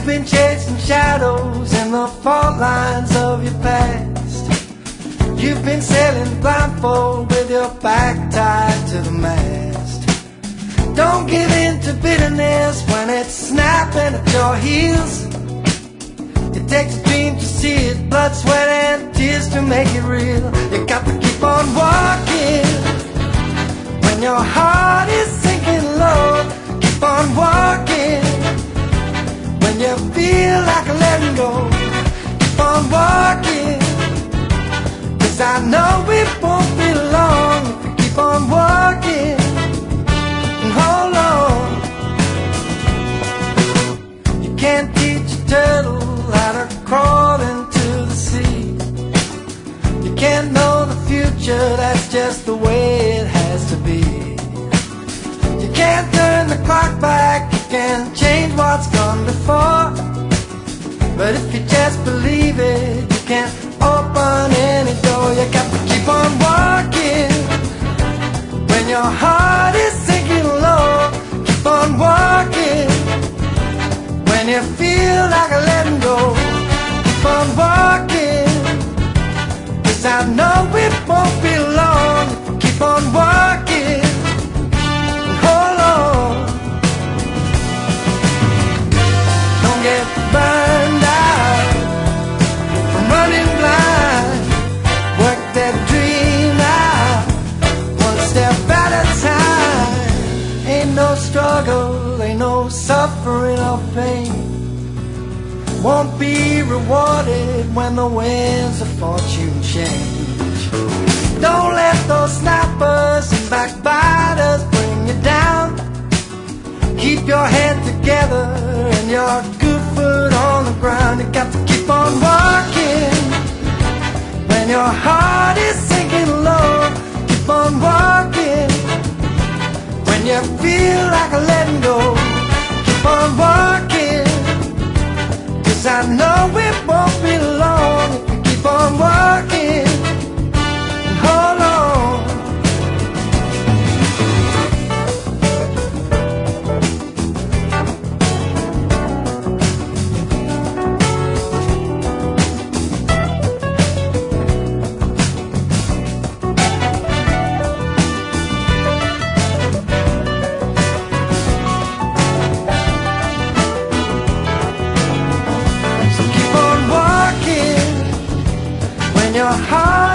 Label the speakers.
Speaker 1: You've been chasing shadows in the fault lines of your past. You've been sailing blindfold with your back tied to the mast. Don't give in to bitterness when it's snapping at your heels. It takes a dream to see it, blood, sweat and tears to make it real. You got to keep on walking when your heart is sinking low. Keep on walking when you feel like letting go. Keep on walking, 'cause I know it won't be long if you keep on walking and hold on. You can't teach a turtle how to crawl into the sea. You can't know the future, that's just the way it has to be. You can't turn the clock back, you can't change what's gone before. But if you just believe it, you can't open any door. You got to keep on walking when your heart is sinking low. Keep on walking when you feel like letting go. Keep on walking, 'cause I know it won't be long if you keep on walking and hold on. Don't get burned out from running blind. Work that dream out one step at a time. Ain't no struggle, ain't no suffering or pain won't be rewarded when the winds of fortune change. Don't let those snappers and backbiters bring you down. Keep your head together and your good foot on the ground. You got to keep on walking when your heart is sinking low. Keep on walking when you feel like letting go. Keep on walking, 'cause I know it won't be long if you keep on walking and hold on. Your heart